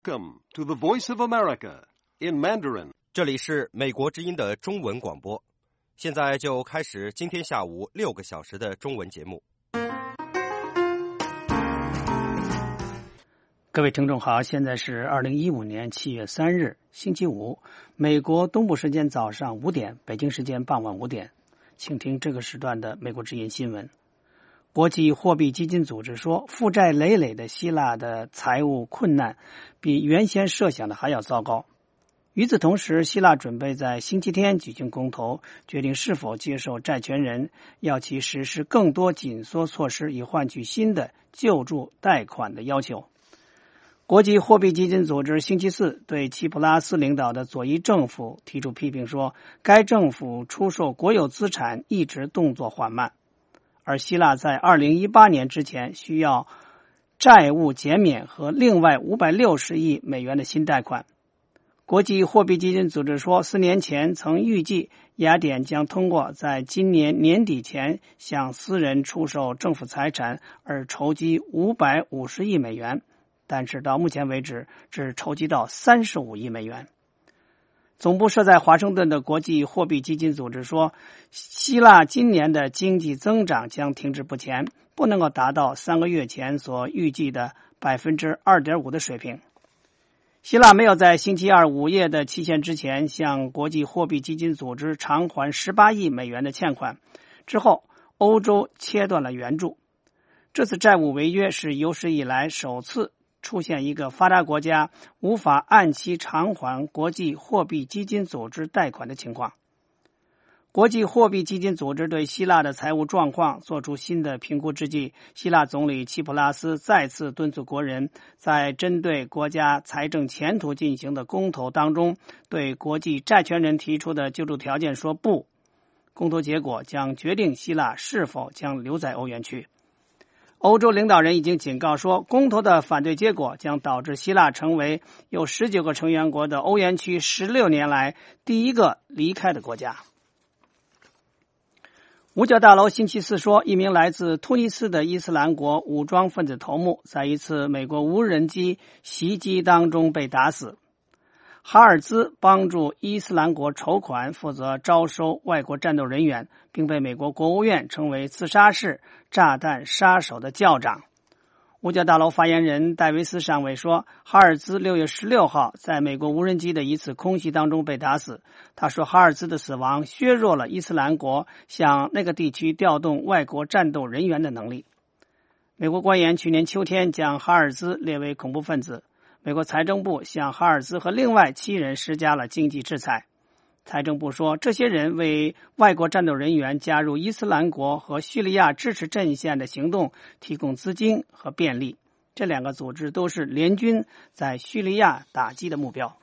Welcome to the Voice of America in Mandarin. 这里是美国之音的中文广播，现在就开始今天下午6个小时的中文节目。 各位听众好，现在是2015年7月3日星期五，美国东部时间早上5点，北京时间傍晚5点，请听这个时段的美国之音新闻。国际货币基金组织说，负债累累的希腊的财务困难比原先设想的还要糟糕。与此同时，希腊准备在星期天举行公投，决定是否接受债权人要其实施更多紧缩措施，以换取新的救助贷款的要求。国际货币基金组织星期四对齐普拉斯领导的左翼政府提出批评，说该政府出售国有资产一直动作缓慢，而希腊在2018年之前需要债务减免和另外560亿美元的新贷款。国际货币基金组织说，4年前曾预计雅典将通过在今年年底前向私人出售政府财产而筹集550亿美元，但是到目前为止只筹集到35亿美元。总部设在华盛顿的国际货币基金组织说，希腊今年的经济增长将停滞不前，不能够达到3个月前所预计的 2.5% 的水平。希腊没有在星期二午夜的期限之前向国际货币基金组织偿还18亿美元的欠款，之后欧洲切断了援助。这次债务违约是有史以来首次出现一个发达国家无法按期偿还国际货币基金组织贷款的情况。国际货币基金组织对希腊的财务状况做出新的评估之际，希腊总理齐普拉斯再次敦促国人在针对国家财政前途进行的公投当中对国际债权人提出的救助条件说不。公投结果将决定希腊是否将留在欧元区。欧洲领导人已经警告说，公投的反对结果将导致希腊成为有19个成员国的欧元区16年来第一个离开的国家。五角大楼星期四说，一名来自突尼斯的伊斯兰国武装分子头目在一次美国无人机袭击当中被打死。哈尔兹帮助伊斯兰国筹款，负责招收外国战斗人员，并被美国国务院称为自杀式炸弹杀手的教长。五角大楼发言人戴维斯上尉说，哈尔兹6月16号在美国无人机的一次空袭当中被打死。他说，哈尔兹的死亡削弱了伊斯兰国向那个地区调动外国战斗人员的能力。美国官员去年秋天将哈尔兹列为恐怖分子。美国财政部向哈尔兹和另外7人施加了经济制裁。财政部说，这些人为外国战斗人员加入伊斯兰国和叙利亚支持阵线的行动提供资金和便利。这两个组织都是联军在叙利亚打击的目标。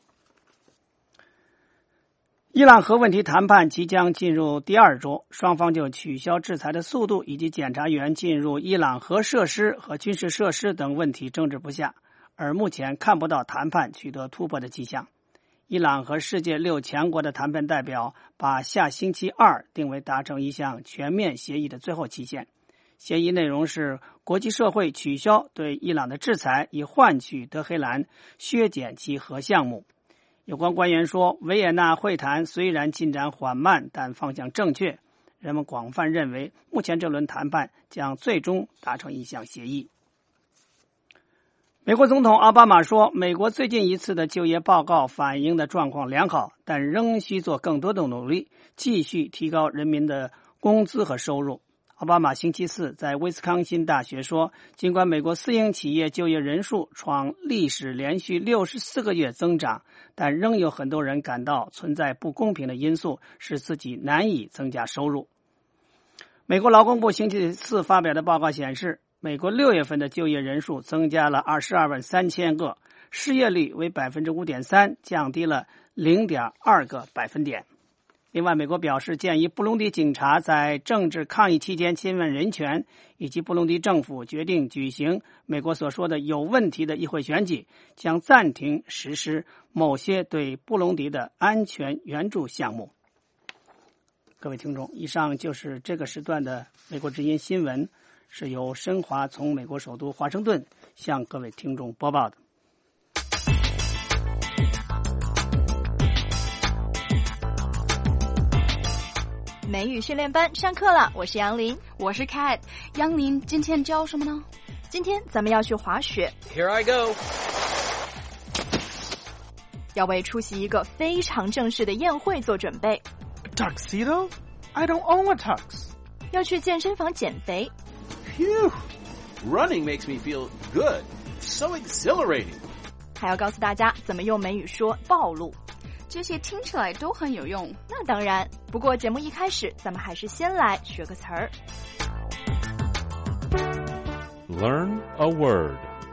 伊朗核问题谈判即将进入第2周，双方就取消制裁的速度以及检察员进入伊朗核设施和军事设施等问题争执不下，而目前看不到谈判取得突破的迹象。伊朗和世界6强国的谈判代表把下星期二定为达成一项全面协议的最后期限。协议内容是国际社会取消对伊朗的制裁，以换取德黑兰削减其核项目。有关官员说，维也纳会谈虽然进展缓慢，但方向正确。人们广泛认为，目前这轮谈判将最终达成一项协议。美国总统奥巴马说，美国最近一次的就业报告反映的状况良好，但仍需做更多的努力，继续提高人民的工资和收入。奥巴马星期四在威斯康辛大学说，尽管美国私营企业就业人数创历史连续64个月增长，但仍有很多人感到存在不公平的因素，使自己难以增加收入。美国劳工部星期四发表的报告显示，美国6月份的就业人数增加了22万3千个，失业率为 5.3%， 降低了 0.2个百分点。另外，美国表示鉴于布隆迪警察在政治抗议期间侵犯人权，以及布隆迪政府决定举行美国所说的有问题的议会选举，将暂停实施某些对布隆迪的安全援助项目。各位听众，以上就是这个时段的美国之音新闻，是由申华从美国首都华盛顿向各位听众播报的。 美语训练班上课了，我是杨林， 我是 Kat。杨林，今天教什么呢？ 今天咱们要去滑雪。 Here I go. 要为出席一个非常正式的宴会做准备。 Tuxedo? I don't own a tux. 要去健身房减肥。 Phew! Running makes me feel good. So exhilarating. 还要告诉大家怎么用美语说暴露。 这些听起来都很有用。 那当然，不过节目一开始，咱们还是先来学个词儿。 Learn a word.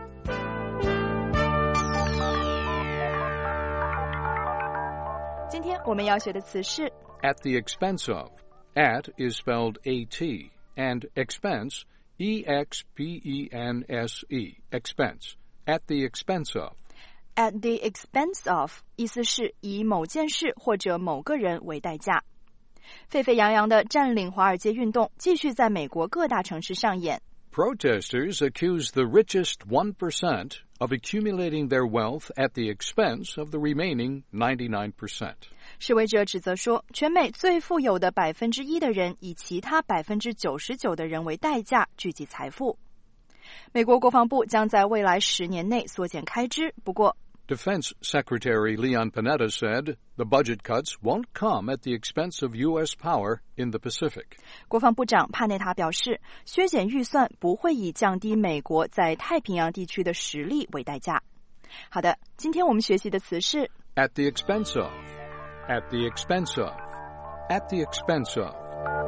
今天我们要学的词是 At the expense of. At is spelled A-T, and expense, E-X-P-E-N-S-E, expense. At the expense of. at the expense of 意思是以某件事或者某个人为代价。沸沸扬扬的占领华尔街运动继续在美国各大城市上演。 Protesters accuse the richest 1% of accumulating their wealth at the expense of the remaining 99%. 示威者指责说，全美最富有的1%的人以其他99%的人为代价聚集财富。美国国防部将在未来10年内缩减开支，不过 Defense Secretary Leon Panetta said the budget cuts won't come at the expense of U.S. power in the Pacific. 国防部长帕内塔表示，削减预算不会以降低美国在太平洋地区的实力为代价。好的，今天我们学习的词是 At the expense of. At the expense of. At the expense of.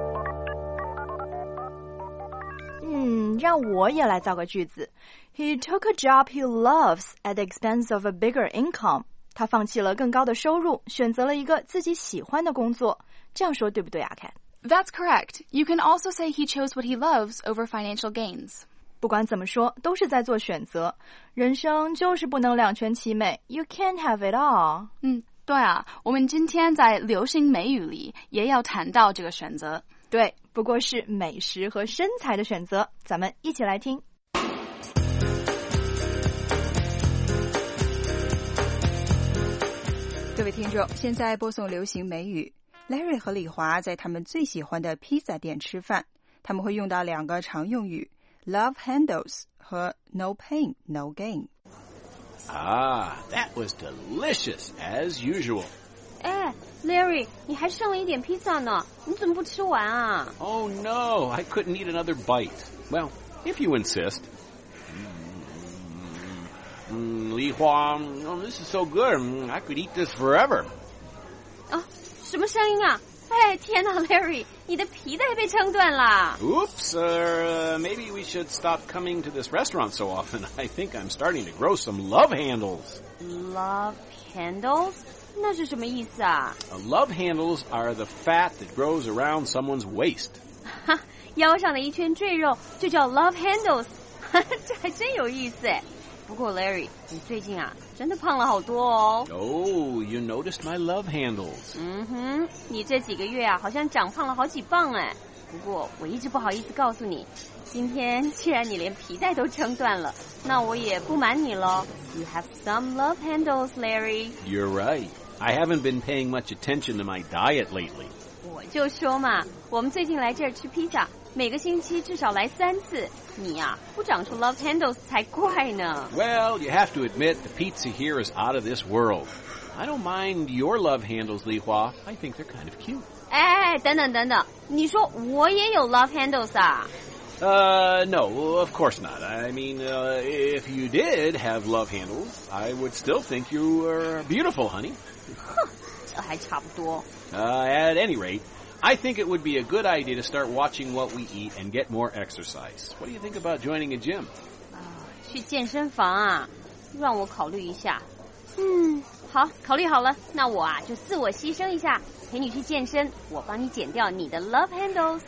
让我也来造个句子。He took a job he loves at the expense of a bigger income. 他放弃了更高的收入，选择了一个自己喜欢的工作。这样说对不对啊 Kat? That's correct. You can also say he chose what he loves over financial gains. 不管怎么说，都是在做选择。人生就是不能两全其美。You can't have it all. 对啊，我们今天在流行美语里也要谈到这个选择。 对，不过是美食和身材的选择。咱们一起来听。 各位听众，现在播送流行美语。Larry 和李华在他们最喜欢的披萨店吃饭，他们会用到2个常用语 Love handles 和 No pain, no gain. Ah, that was delicious, as usual. 哎 ，Larry， 你还剩了一点披萨呢，你怎么不吃完啊？ Oh no, I couldn't eat another bite. Well, if you insist. Li Hua, oh, this is so good. I could eat this forever. 啊，什么声音啊？哎，天哪 ，Larry， 你的皮带被撑断了。 Oops, maybe we should stop coming to this restaurant so often. I think I'm starting to grow some love handles. Love handles? 那是什么意思啊？ Love handles are the fat that grows around someone's waist. 哈，腰上的一圈赘肉就叫 love handles. 这还真有意思哎。不过 Larry， 你最近啊，真的胖了好多哦。 Oh, you noticed my love handles. 你这几个月啊，好像长胖了好几磅哎。不过我一直不好意思告诉你，今天既然你连皮带都撑断了，那我也不瞒你咯。You have some love handles, Larry. You're right. I haven't been paying much attention to my diet lately. 我就说嘛，我们最近来这儿吃披萨，每个星期至少来3次。你呀，不长出 love handles 才怪呢。 Well, you have to admit the pizza here is out of this world. I don't mind your love handles, Li Hua. I think they're kind of cute. 哎，等等，你说我也有 love handles 啊 No, of course not. I mean, if you did have love handles, I would still think you were beautiful, honey. 哼，这还差不多。 At any rate, I think it would be a good idea to start watching what we eat and get more exercise. What do you think about joining a gym? 去健身房啊？让我考虑一下。好，考虑好了，那我啊就自我牺牲一下，陪你去健身，我帮你减掉你的 love handles。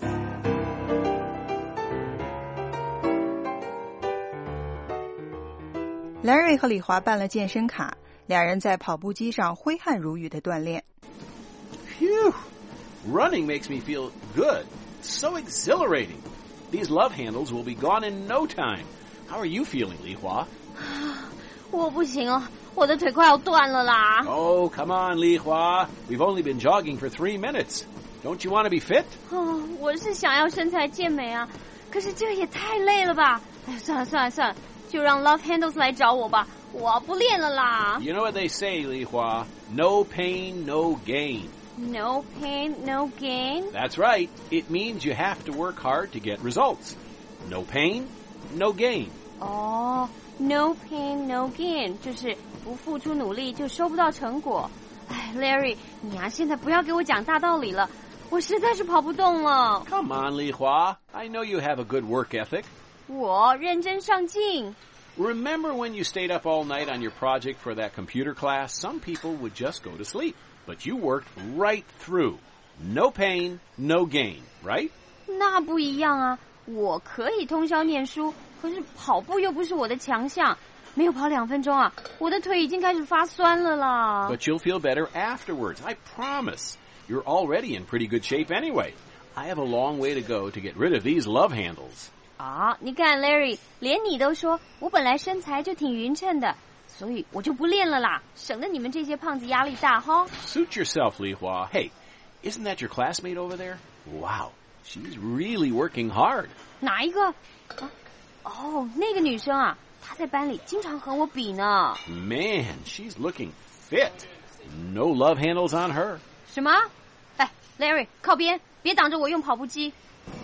Larry 和李华办了健身卡，2人在跑步机上挥汗如雨的锻炼。 Phew! Running makes me feel good. So exhilarating. These love handles will be gone in no time. How are you feeling, Li Hua? 我不行了，我的腿快要断了啦。 Oh, come on, Li Hua. We've only been jogging for 3 minutes. Don't you want to be fit? 我是想要身材健美啊，可是这也太累了吧。算了，就让 Love Handles 来找我吧，我不练了啦。 You know what they say, Li Hua? No pain, no gain. No pain, no gain? That's right. It means you have to work hard to get results. No pain, no gain. No pain, no gain 就是不付出努力就收不到成果。Larry， 你啊，现在不要给我讲大道理了，我实在是跑不动了。 Come on, Li Hua. I know you have a good work ethic. 我认真上进。 Remember when you stayed up all night on your project for that computer class? Some people would just go to sleep. But you worked right through. No pain, no gain, right? 那不一样啊，我可以通宵念书，可是跑步又不是我的强项。没有跑2分钟啊，我的腿已经开始发酸了啦。 But you'll feel better afterwards, I promise. You're already in pretty good shape anyway. I have a long way to go to get rid of these love handles. 你看 Larry， 连你都说我本来身材就挺匀称的。所以我就不练了啦，省得你们这些胖子压力大哈。 Suit yourself, Li Hua. Hey, isn't that your classmate over there? Wow, she's really working hard. 哪一个？那个女生啊，她在班里经常和我比呢。 Man, she's looking fit. No love handles on her. 什么？Larry， 靠边，别挡着我用跑步机。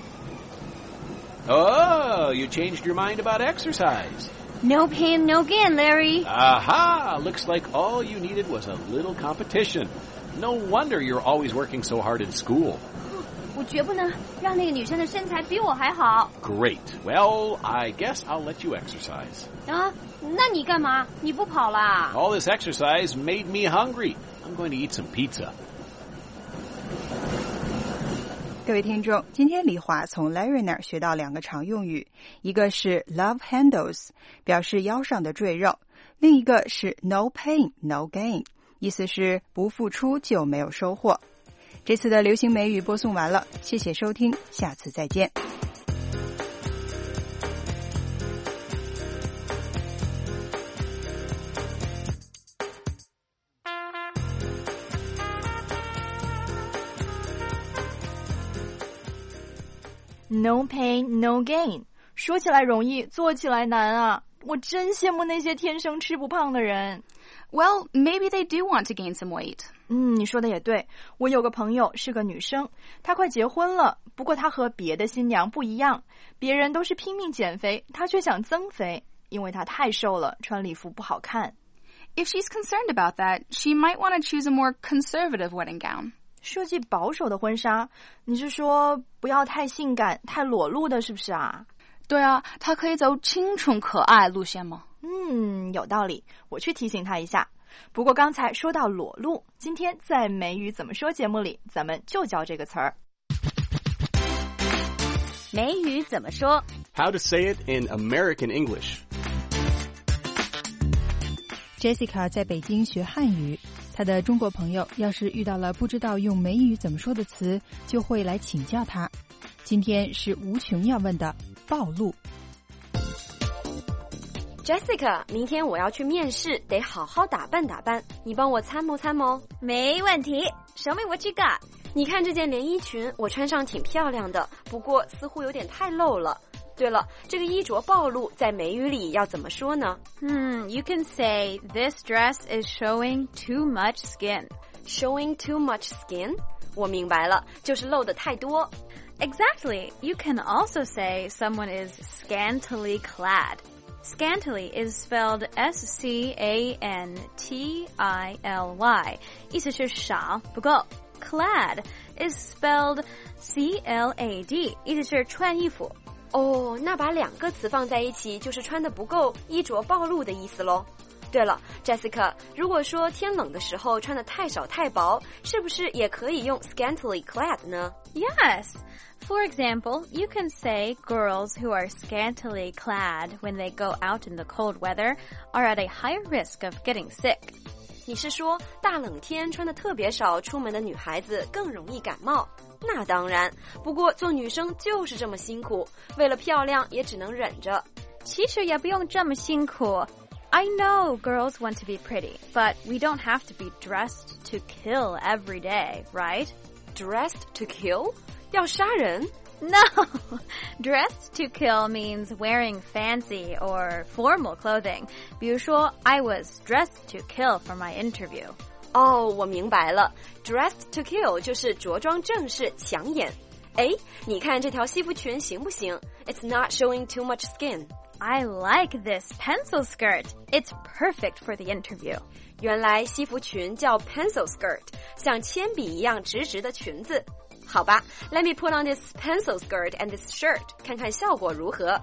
Oh, you changed your mind about exercise.No pain, no gain, Larry. Aha! Looks like all you needed was a little competition. No wonder you're always working so hard in school. 我绝不能让那个女生的身材比我还好。 Great. Well, I guess I'll let you exercise. 那你干嘛？你不跑啦？ All this exercise made me hungry. I'm going to eat some pizza. 各位听众，今天李华从 Larry 那儿学到2个常用语，一个是 love handles， 表示腰上的赘肉，另一个是 no pain, no gain， 意思是不付出就没有收获。这次的流行美语播送完了，谢谢收听，下次再见。 No pain, no gain， 说起来容易，做起来难啊！我真羡慕那些天生吃不胖的人。 Well, maybe they do want to gain some weight. 你说的也对。我有个朋友是个女生，她快结婚了，不过她和别的新娘不一样，别人都是拼命减肥，她却想增肥，因为她太瘦了，穿礼服不好看。 If she's concerned about that, she might want to choose a more conservative wedding gown. 设计保守的婚纱，你是说不要太性感、太裸露的，是不是啊？ 对啊，她可以走清纯可爱路线吗？ 有道理，我去提醒她一下。不过刚才说到裸露，今天在美语怎么说节目里，咱们就教这个词儿。 美语怎么说 ？How to say it in American English. Jessica 在北京学汉语，她的中国朋友要是遇到了不知道用美语怎么说的词，就会来请教她。今天是无穷要问的暴露。 Jessica， 明天我要去面试，得好好打扮打扮，你帮我参谋参谋。 没问题 ，Show me what you got。 你看这件连衣裙，我穿上挺漂亮的，不过似乎有点太露了。对了，这个衣着暴露在美语里要怎么说呢 ？You can say this dress is showing too much skin. Showing too much skin? 我明白了，就是露得太多。 Exactly. You can also say someone is scantily clad. Scantily is spelled S-C-A-N-T-I-L-Y. 意思是少，不够。Clad is spelled C-L-A-D. 意思是穿衣服。 那把2个词放在一起就是穿得不够，衣着暴露的意思咯。对了 Jessica， 如果说天冷的时候穿得太少太薄，是不是也可以用 scantily clad 呢？ Yes. For example, you can say girls who are scantily clad when they go out in the cold weather are at a higher risk of getting sick. 你是说大冷天穿得特别少出门的女孩子更容易感冒？那当然，不过做女生就是这么辛苦，为了漂亮也只能忍着。 其实也不用这么辛苦。I know girls want to be pretty, but we don't have to be dressed to kill every day, right? dressed to kill? 要杀人？ No, dressed to kill means wearing fancy or formal clothing. 比如说 I was dressed to kill for my interview. 哦，我明白了 ，dressed to kill 就是着装正式、抢眼。哎，你看这条西服裙行不行 ？It's not showing too much skin. I like this pencil skirt. It's perfect for the interview. 原来西服裙叫 pencil skirt， 像铅笔一样直直的裙子。好吧 ，Let me put on this pencil skirt and this shirt， 看看效果如何。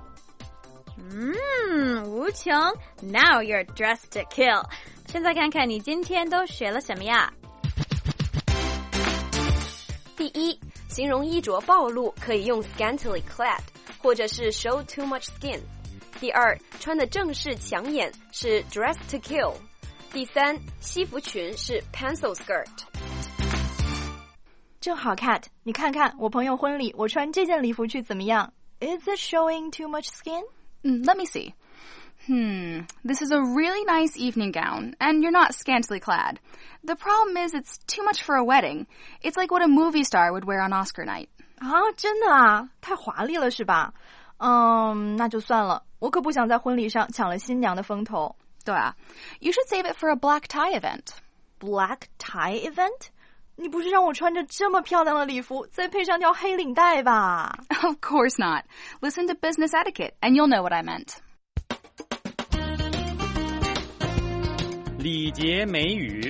吴琼 ，Now you're dressed to kill。现在看看你今天都学了什么呀？ 第一，形容衣着暴露可以用 scantily clad， 或者是 show too much skin。第二，穿的正式抢眼是 dressed to kill。第三，西服裙是 pencil skirt。 正好 Kat， 你看看我朋友婚礼，我穿这件礼服去怎么样 ？Is it showing too much skin? Let me see. This is a really nice evening gown, and you're not scantily clad. The problem is it's too much for a wedding. It's like what a movie star would wear on Oscar night. 啊，真的啊？太华丽了是吧？那就算了，我可不想在婚礼上抢了新娘的风头。 对啊 You should save it for a black tie event. Black tie event? 你不是让我穿着这么漂亮的礼服，再配上条黑领带吧 Of course not. Listen to business etiquette, and you'll know what I meant. 礼节美语。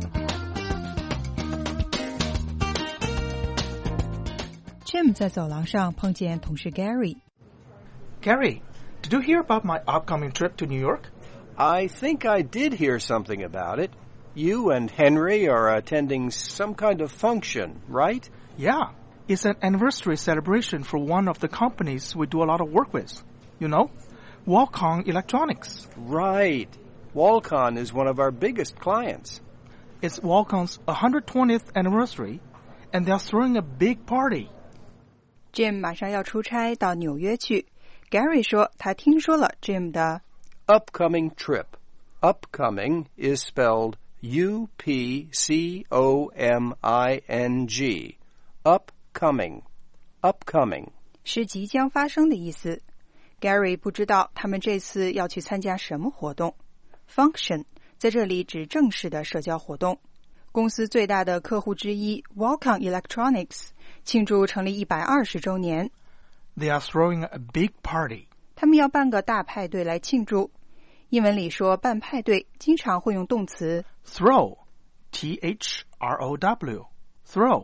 Jim 在走廊上碰见同事 Gary。 Gary, did you hear about my upcoming trip to New York? I think I did hear something about it. You and Henry are attending some kind of function, right? Yeah, it's an anniversary celebration for one of the companies we do a lot of work with. You know, Qualcomm Electronics. Right. Qualcomm is one of our biggest clients. It's Qualcomm's 120th anniversary, and they're throwing a big party. Jim 马上要出差到纽约去。Gary 说他听说了 Jim 的 upcoming trip. Upcoming is spelled U-P-C-O-M-I-N-G. Upcoming. Upcoming. 是即将发生的意思。Gary 不知道他们这次要去参加什么活动。Function 在这里指正式的社交活动。公司最大的客户之一 Qualcomm Electronics 庆祝成立120周年。 They are throwing a big party. 他们要办个大派对来庆祝。英文里说办派对经常会用动词 throw, T-H-R-O-W, throw.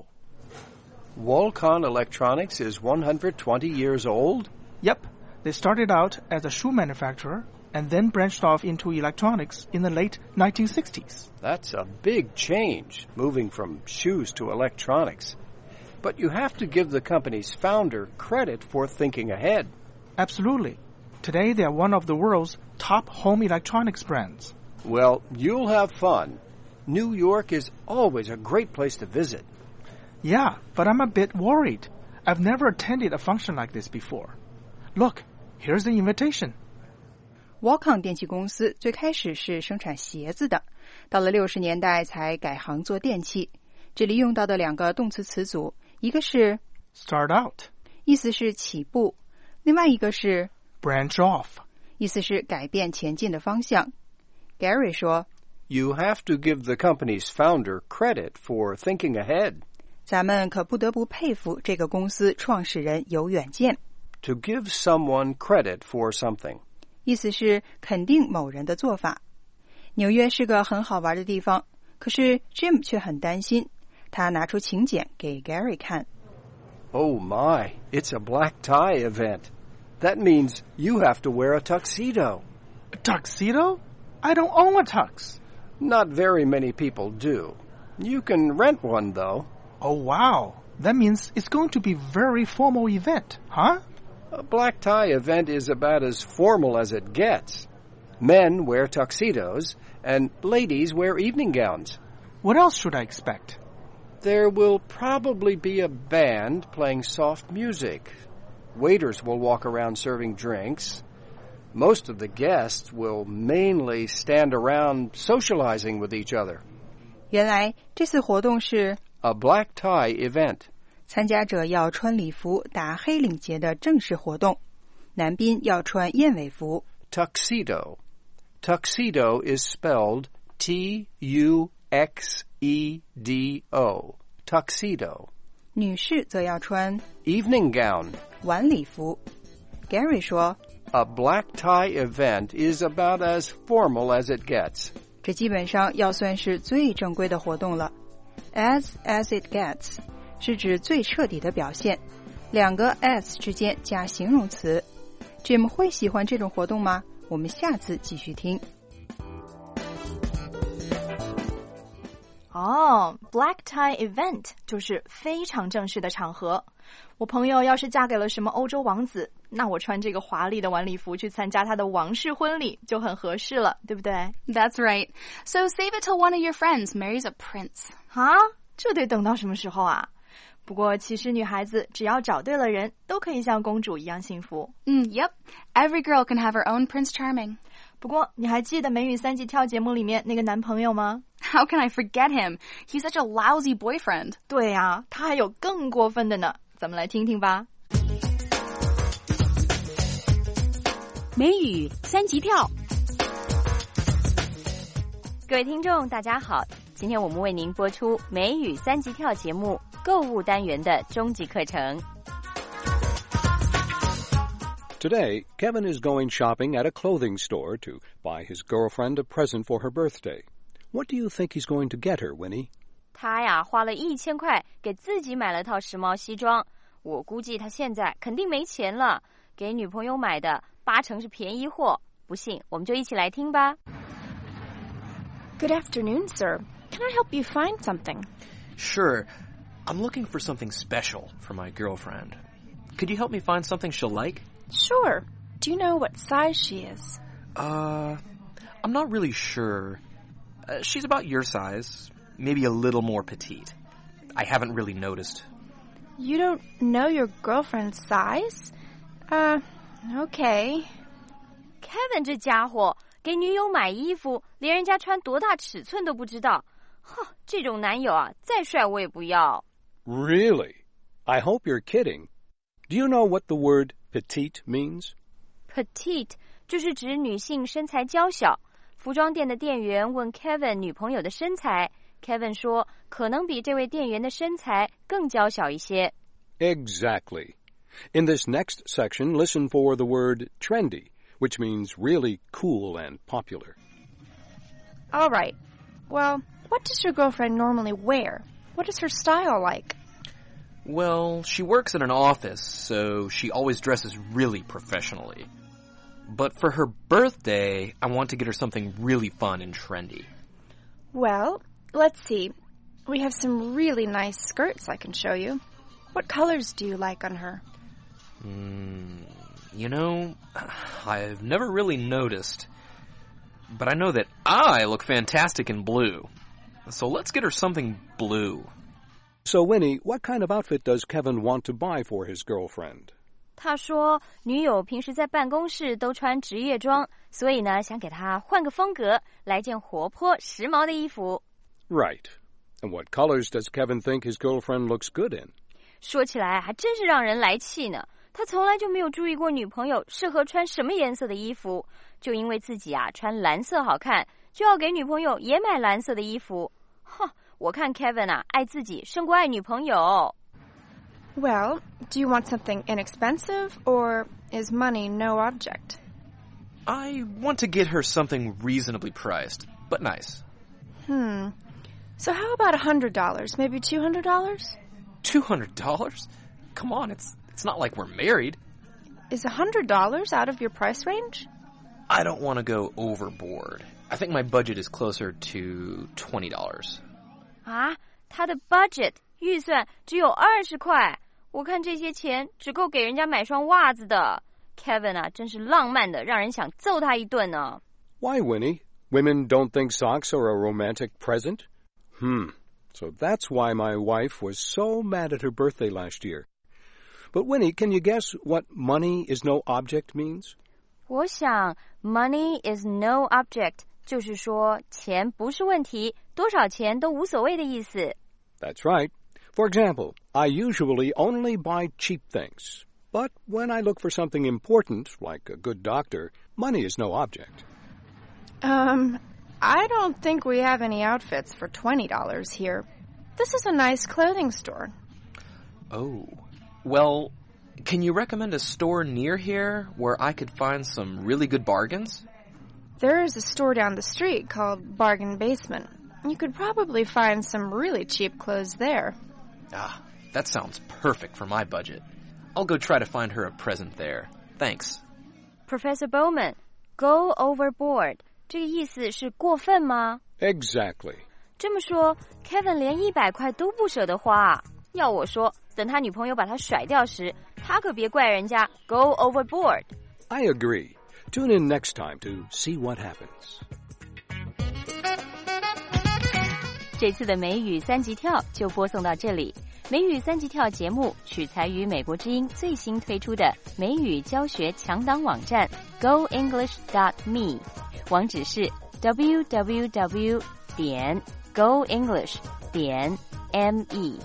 Qualcomm Electronics is 120 years old? Yep, they started out as a shoe manufacturer and then branched off into electronics in the late 1960s. That's a big change, moving from shoes to electronics. But you have to give the company's founder credit for thinking ahead. Absolutely. Today they are one of the world's top home electronics brands. Well, you'll have fun. New York is always a great place to visit. Yeah, but I'm a bit worried. I've never attended a function like this before. Look, here's the invitation. Qualcomm 电器公司最开始是生产鞋子的，到了60年代才改行做电器。这里用到的两个动词词组，一个是 start out， 意思是起步，另外一个是 branch off， 意思是改变前进的方向。Gary 说 You have to give the company's founder credit for thinking ahead. 咱们可不得不佩服这个公司创始人有远见。 To give someone credit for something. 意思是肯定某人的做法。纽约是个很好玩的地方，可是 Jim 却很担心。他拿出请柬给 Gary 看。 Oh my, it's a black tie event. That means you have to wear a tuxedo. A tuxedo? I don't own a tux. Not very many people do. You can rent one, though. Oh, wow. That means it's going to be a very formal event, huh? A black tie event is about as formal as it gets. Men wear tuxedos, and ladies wear evening gowns. What else should I expect? There will probably be a band playing soft music. Waiters will walk around serving drinks. Most of the guests will mainly stand around socializing with each other. 原来这次活动是 A black tie event. 参加者要穿礼服打黑领结的正式活动，男宾要穿燕尾服。 Tuxedo. Tuxedo is spelled T-U-X-E-D-O. Tuxedo. 女士则要穿 Evening gown. 晚礼服。Gary 说 A black tie event is about as formal as it gets. 这基本上要算是最正规的活动了。As it gets 是指最彻底的表现，两个 as 之间加形容词。Jim 会喜欢这种活动吗？我们下次继续听。 Black tie event 就是非常正式的场合。我朋友要是嫁给了什么欧洲王子，那我穿这个华丽的晚礼服去参加他的王室婚礼就很合适了，对不对？ That's right. So save it till one of your friends marries a prince. 这得等到什么时候啊？不过其实女孩子只要找对了人，都可以像公主一样幸福。 Yep. Every girl can have her own Prince Charming. 不过你还记得美语3级跳节目里面那个男朋友吗？ How can I forget him? He's such a lousy boyfriend. 对啊，他还有更过分的呢。咱们来听听吧。 美语3级跳。 各位听众大家好，今天我们为您播出美语3级跳节目购物单元的终极课程。 Today, Kevin is going shopping at a clothing store to buy his girlfriend a present for her birthday. What do you think he's going to get her, Winnie? 他呀花了1000块给自己买了套时髦西装，我估计他现在肯定没钱了，给女朋友买的8成是便宜货。不信，我们就一起来听吧。 Good afternoon, sir. Can I help you find something? Sure. I'm looking for something special for my girlfriend. Could you help me find something she'll like? Sure. Do you know what size she is? I'm not really sure. She's about your size, maybe a little more petite. I haven't really noticed. You don't know your girlfriend's size? Okay. Kevin 这家伙给女友买衣服，连人家穿多大尺寸都不知道。这种男友啊，再帅我也不要。 Really? I hope you're kidding. Do you know what the word petite means? Petite 就是指女性身材娇小。服装店的店员问 Kevin 女朋友的身材， Kevin 说可能比这位店员的身材更娇小一些。 Exactly. In this next section, listen for the word trendy, which means really cool and popular. All right. Well, what does your girlfriend normally wear? What is her style like? Well, she works in an office, so she always dresses really professionally. But for her birthday, I want to get her something really fun and trendy. Well, let's see. We have some really nice skirts I can show you. What colors do you like on her? You know, I've never really noticed. But I know that I look fantastic in blue. So let's get her something blue. So, Winnie, what kind of outfit does Kevin want to buy for his girlfriend? 他说女友平时在办公室都穿职业装，所以呢想给她换个风格，来件活泼时髦的衣服。 Right. And what colors does Kevin think his girlfriend looks good in? 说起来还真是让人来气呢，他从来就没有注意过女朋友适合穿什么颜色的衣服，就因为自己啊穿蓝色好看，就要给女朋友也买蓝色的衣服。我看 Kevin 啊爱自己胜过爱女朋友。 Well, do you want something inexpensive, or is money no object? I want to get her something reasonably priced, but nice. So how about $100, maybe $200? $200? Come on, it's not like we're married. Is $100 out of your price range? I don't want to go overboard. I think my budget is closer to $20. 啊，他的 budget 预算只有20块。我看这些钱只够给人家买双袜子的。 Kevin 啊，真是浪漫的，让人想揍他一顿呢。 Why, Winnie? Women don't think socks are a romantic present? So that's why my wife was so mad at her birthday last year. But Winnie, can you guess what money is no object means? 我想 money is no object 就是说钱不是问题，多少钱都无所谓的意思。 That's right. For example, I usually only buy cheap things. But when I look for something important, like a good doctor, money is no object. I don't think we have any outfits for $20 here. This is a nice clothing store. Oh. Well, can you recommend a store near here where I could find some really good bargains? There is a store down the street called Bargain Basement. You could probably find some really cheap clothes there. Ah, that sounds perfect for my budget. I'll go try to find her a present there. Thanks. Professor Bowman, go overboard. 这个意思是过分吗？ Exactly. 这么说 ，Kevin 连100块都不舍得花。要我说，等他女朋友把他甩掉时，他可别怪人家 go overboard。 I agree. Tune in next time to see what happens. 这次的美语3级跳就播送到这里。美语3级跳节目取材于美国之音最新推出的美语教学强档网站 goenglish.me， 网址是 www.goenglish.me。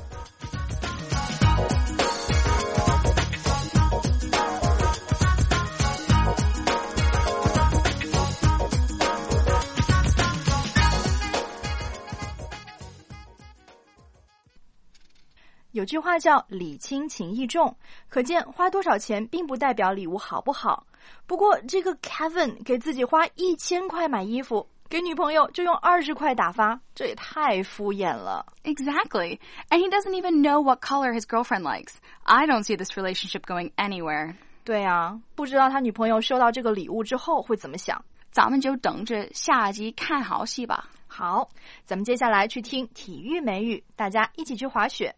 有句话叫礼轻情意重，可见花多少钱并不代表礼物好不好。不过这个 Kevin 给自己花1000块买衣服，给女朋友就用20块打发，这也太敷衍了。 Exactly. And he doesn't even know what color his girlfriend likes. I don't see this relationship going anywhere. 对啊，不知道他女朋友收到这个礼物之后会怎么想。 咱们就等着下集看好戏吧。 好，咱们接下来去听体育美语，大家一起去滑雪。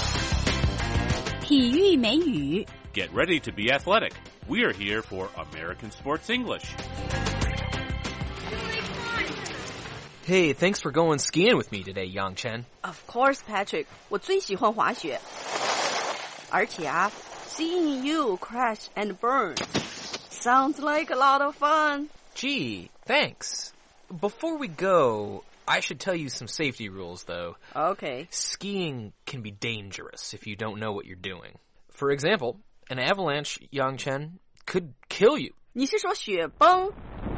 体育美语 Get ready to be athletic. We're here for American Sports English. Hey, thanks for going skiing with me today, Yang Chen. Of course, Patrick. 我最喜欢滑雪。而且啊 seeing you crash and burn sounds like a lot of fun. Gee, thanks. Before we go, I should tell you some safety rules, though. Okay. Skiing can be dangerous if you don't know what you're doing. For example, an avalanche, Yang Chen, could kill you. 你是说雪崩？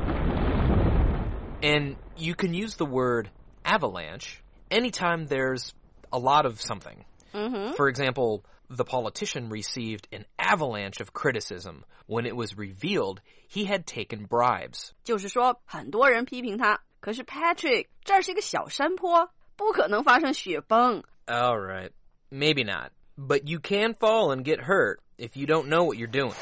And you can use the word avalanche anytime there's a lot of something. Mm-hmm. For example, the politician received an avalanche of criticism when it was revealed he had taken bribes. 就是说，很多人批评他。可是 Patrick， 这儿是一个小山坡，不可能发生雪崩。 All right, maybe not. But you can fall and get hurt if you don't know what you're doing.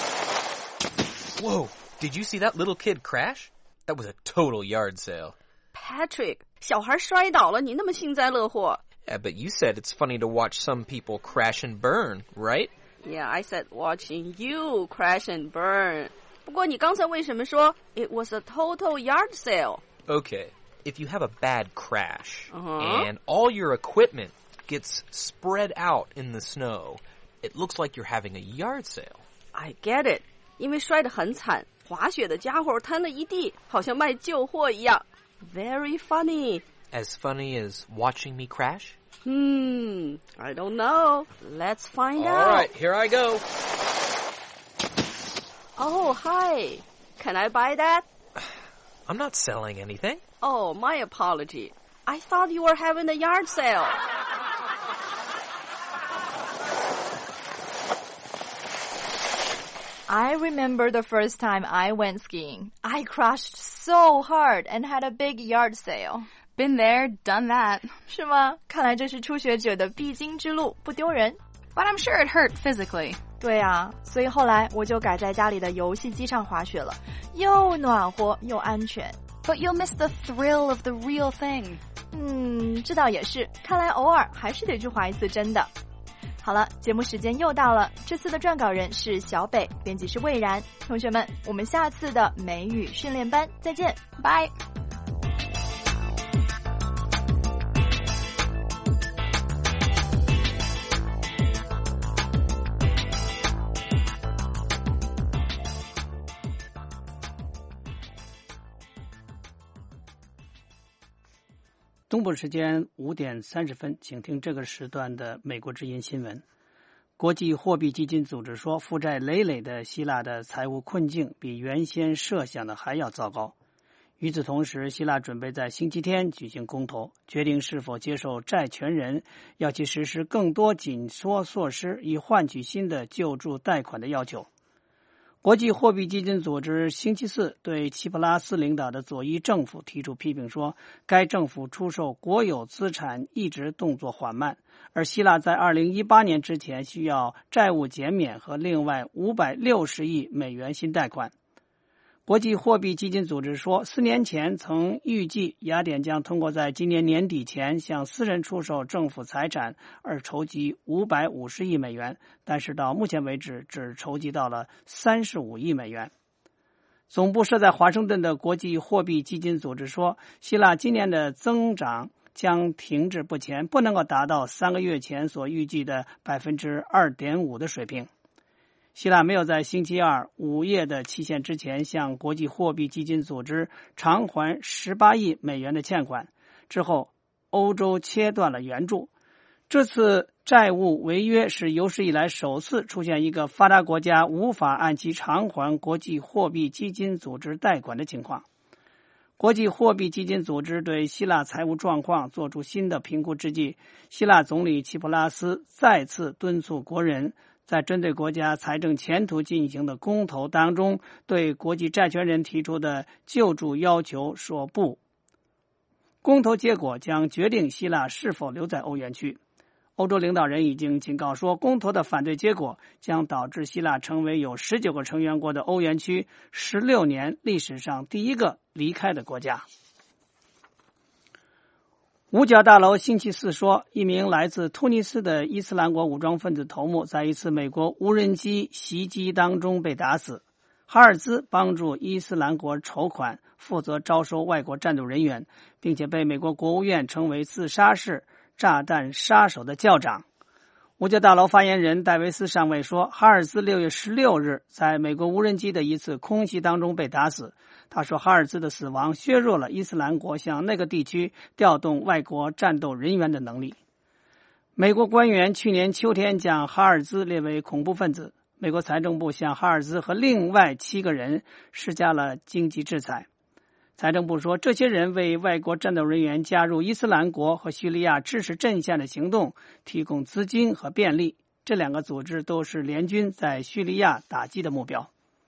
Whoa, did you see that little kid crash? That was a total yard sale. Patrick， 小孩摔倒了，你那么幸灾乐祸。 Yeah, but you said it's funny to watch some people crash and burn, right? Yeah, I said watching you crash and burn. 不过你刚才为什么说 it was a total yard sale? Okay, if you have a bad crash and all your equipment gets spread out in the snow, it looks like you're having a yard sale. I get it. 因为摔得很惨，滑雪的家伙摊了一地，好像卖旧货一样。Very funny. As funny as watching me crash? I don't know. Let's find out. All right, here I go. Oh, hi. Can I buy that? I'm not selling anything. Oh, my apology. I thought you were having a yard sale. I remember the first time I went skiing. I crashed so hard and had a big yard sale. Been there, done that. 是吗？看来这是初学者的必经之路，不丢人。 But I'm sure it hurt physically. 对啊，所以后来我就改在家里的游戏机上滑雪了，又暖和又安全。 But you'll miss the thrill of the real thing. 这倒也是，看来偶尔还是得去滑一次真的。好了，节目时间又到了，这次的撰稿人是小北，编辑是魏然。同学们，我们下次的美语训练班再见， 拜。 东部时间5点30分，请听这个时段的美国之音新闻。国际货币基金组织说，负债累累的希腊的财务困境比原先设想的还要糟糕。与此同时，希腊准备在星期天举行公投，决定是否接受债权人要其实施更多紧缩措施，以换取新的救助贷款的要求。国际货币基金组织星期四对齐普拉斯领导的左翼政府提出批评，说该政府出售国有资产一直动作缓慢，而希腊在2018年之前需要债务减免和另外560亿美元新贷款。国际货币基金组织说，4年前曾预计雅典将通过在今年年底前向私人出售政府财产而筹集550亿美元，但是到目前为止只筹集到了35亿美元。总部设在华盛顿的国际货币基金组织说，希腊今年的增长将停滞不前，不能够达到3个月前所预计的 2.5% 的水平。希腊没有在星期二午夜的期限之前向国际货币基金组织偿还18亿美元的欠款，之后欧洲切断了援助。这次债务违约是有史以来首次出现一个发达国家无法按期偿还国际货币基金组织贷款的情况。国际货币基金组织对希腊财务状况做出新的评估之际，希腊总理齐普拉斯再次敦促国人在针对国家财政前途进行的公投当中，对国际债权人提出的救助要求说不。公投结果将决定希腊是否留在欧元区。欧洲领导人已经警告说，公投的反对结果将导致希腊成为有19个成员国的欧元区16年历史上第一个离开的国家。五角大楼星期四说，一名来自突尼斯的伊斯兰国武装分子头目在一次美国无人机袭击当中被打死。哈尔兹帮助伊斯兰国筹款，负责招收外国战斗人员，并且被美国国务院称为自杀式炸弹杀手的教长。五角大楼发言人戴维斯上尉说，哈尔兹6月16日在美国无人机的一次空袭当中被打死。他说，哈尔兹的死亡削弱了伊斯兰国向那个地区调动外国战斗人员的能力。美国官员去年秋天将哈尔兹列为恐怖分子，美国财政部向哈尔兹和另外7个人施加了经济制裁。财政部说，这些人为外国战斗人员加入伊斯兰国和叙利亚支持阵线的行动提供资金和便利，这2个组织都是联军在叙利亚打击的目标。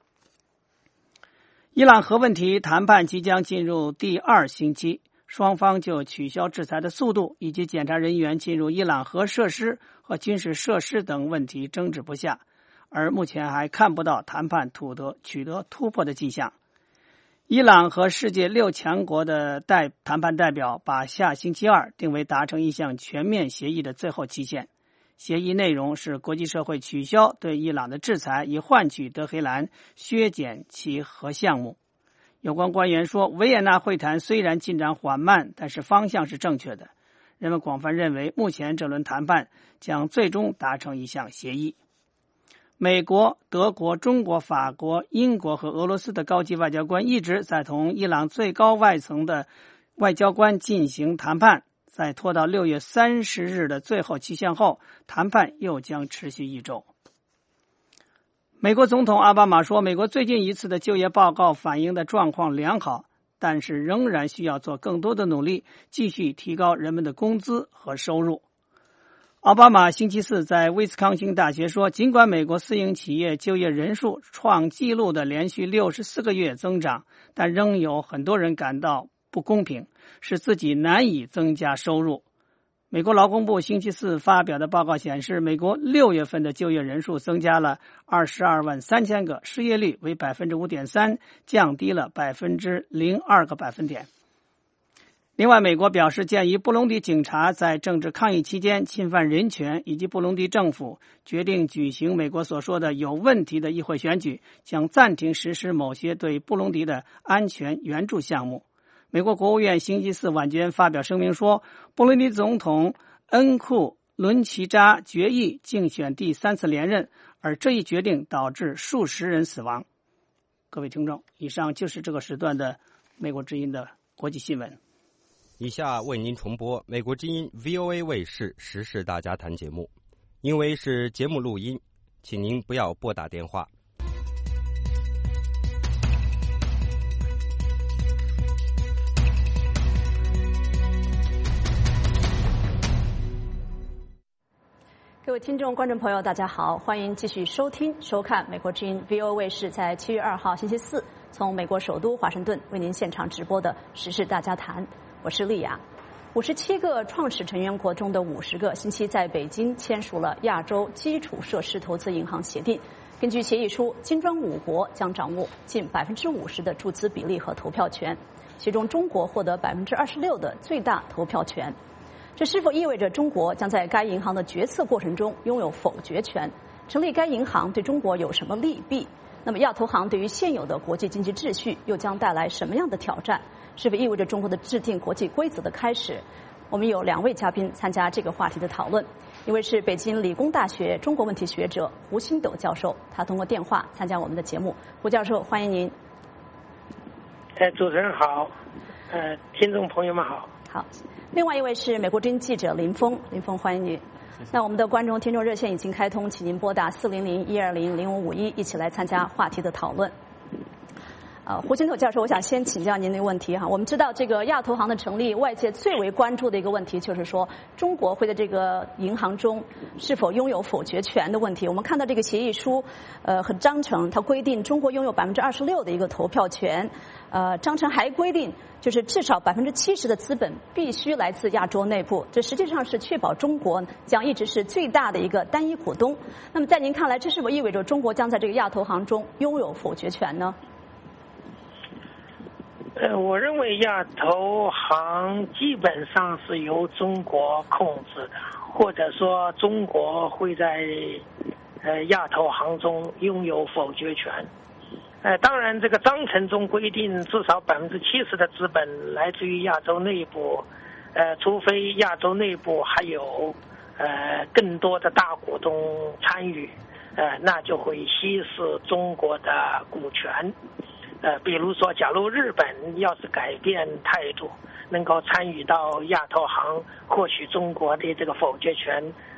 伊朗核问题谈判即将进入第2星期，双方就取消制裁的速度以及检查人员进入伊朗核设施和军事设施等问题争执不下，而目前还看不到谈判取得突破的迹象。伊朗和世界6强国的谈判代表把下星期二定为达成一项全面协议的最后期限。协议内容是国际社会取消对伊朗的制裁，以换取德黑兰削减其核项目。有关官员说，维也纳会谈虽然进展缓慢，但是方向是正确的。人们广泛认为，目前这轮谈判将最终达成一项协议。美国、德国、中国、法国、英国和俄罗斯的高级外交官一直在同伊朗最高外层的外交官进行谈判，在拖到6月30日的最后期限后，谈判又将持续1周。美国总统奥巴马说，美国最近一次的就业报告反映的状况良好，但是仍然需要做更多的努力，继续提高人们的工资和收入。奥巴马星期四在威斯康星大学说，尽管美国私营企业就业人数创纪录的连续64个月增长，但仍有很多人感到不公平，使自己难以增加收入。美国劳工部星期四发表的报告显示，美国6月份的就业人数增加了22万3000个，失业率为 5.3%， 降低了 0.2个百分点。另外，美国表示，鉴于布隆迪警察在政治抗议期间侵犯人权，以及布隆迪政府决定举行美国所说的有问题的议会选举，将暂停实施某些对布隆迪的安全援助项目。美国国务院星期四晚间发表声明说，布隆迪总统恩库伦齐扎决议竞选第3次连任，而这一决定导致数十人死亡。各位听众，以上就是这个时段的美国之音的国际新闻。 以下为您重播美国之音 VOA 卫视时事大家谈节目，因为是节目录音，请您不要拨打电话。 各位听众、观众朋友，大家好，欢迎继续收听、收看美国之音 VOA 卫视在7月2号星期四从美国首都华盛顿为您现场直播的时事大家谈。我是丽雅。57个创始成员国中的50个星期在北京签署了亚洲基础设施投资银行协定。根据协议书，金砖5国将掌握近50%的注资比例和投票权，其中中国获得26%的最大投票权。这是否意味着中国将在该银行的决策过程中拥有否决权？成立该银行对中国有什么利弊？那么亚投行对于现有的国际经济秩序又将带来什么样的挑战？是否意味着中国的制定国际规则的开始？我们有2位嘉宾参加这个话题的讨论，一位是北京理工大学中国问题学者胡星斗教授，他通过电话参加我们的节目。胡教授，欢迎您。 主持人好，听众朋友们好。 好，另外一位是美国之音记者林峰，林峰欢迎你。那我们的观众听众热线已经开通，请您拨打400-120-0551，一起来参加话题的讨论。胡星斗教授，我想先请教您的问题哈。我们知道这个亚投行的成立，外界最为关注的一个问题就是说，中国会在这个银行中是否拥有否决权的问题。我们看到这个协议书，和章程，它规定中国拥有26%的一个投票权。章程还规定，就是至少70%的资本必须来自亚洲内部，这实际上是确保中国将一直是最大的一个单一股东。那么在您看来，这是否意味着中国将在这个亚投行中拥有否决权呢？ 我认为亚投行基本上是由中国控制的，或者说中国会在亚投行中拥有否决权。当然，这个章程中规定至少70%的资本来自于亚洲内部，除非亚洲内部还有更多的大股东参与，那就会稀释中国的股权。比如说，假如日本要是改变态度，能够参与到亚投行，或许中国的这个否决权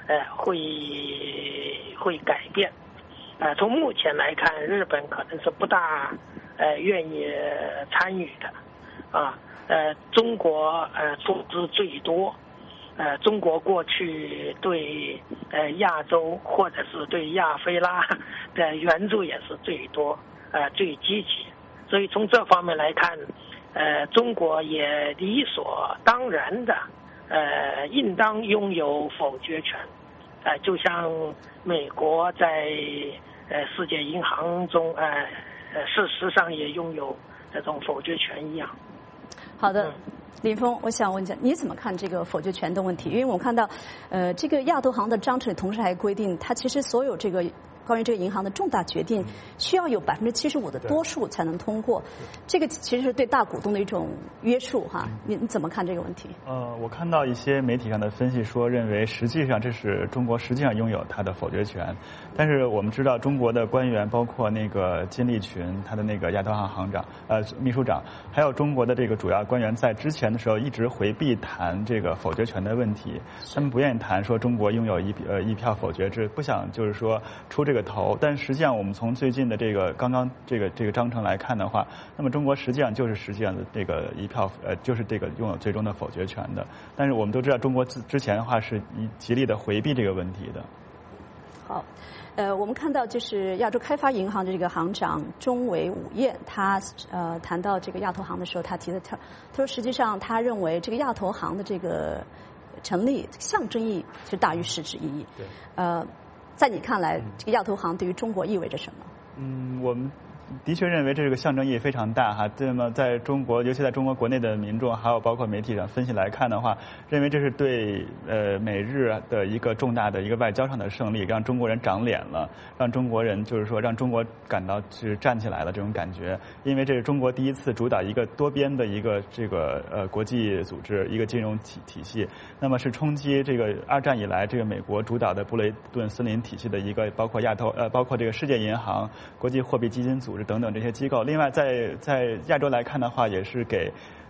会改变。从目前来看，日本可能是不大愿意参与的。中国注资最多，中国过去对亚洲或者是对亚非拉的援助也是最多，最积极。所以从这方面来看，中国也理所当然的应当拥有否决权。就像美国在世界银行中事实上也拥有这种否决权一样。 好的，林峰，我想问一下，你怎么看这个否决权的问题？因为我看到这个亚投行的章程同时还规定，它其实所有这个关于这个银行的重大决定需要有75%的多数才能通过，这个其实是对大股东的一种约束哈。你怎么看这个问题？ 我看到一些媒体上的分析说，认为实际上这是中国实际上拥有它的否决权，但是我们知道中国的官员，包括那个金立群，他的那个亚投行行长秘书长，还有中国的这个主要官员，在之前的时候一直回避谈这个否决权的问题，他们不愿意谈说中国拥有一票否决制，不想就是说出这个头。但实际上我们从最近的这个刚刚这个章程来看的话，那么中国实际上的这个一票就是这个拥有最终的否决权的。但是我们都知道，中国之前的话是极力的回避这个问题的。 好，我们看到就是亚洲开发银行的这个行长中尾武彦，他谈到这个亚投行的时候，他说实际上他认为这个亚投行的这个成立象征意义是大于实质意义。对。在你看来，这个亚投行对于中国意味着什么？ 我们的确认为这个象征意义非常大哈。那么在中国，尤其在中国国内的民众，还有包括媒体上分析来看的话，认为这是对美日的一个重大的一个外交上的胜利，让中国人长脸了，让中国人就是说让中国感到是站起来了这种感觉。因为这是中国第一次主导一个多边的一个这个国际组织，一个金融体系，那么是冲击这个二战以来这个美国主导的布雷顿森林体系的一个，包括包括这个世界银行、国际货币基金组织等等这些机构。另外在亚洲来看的话，也是给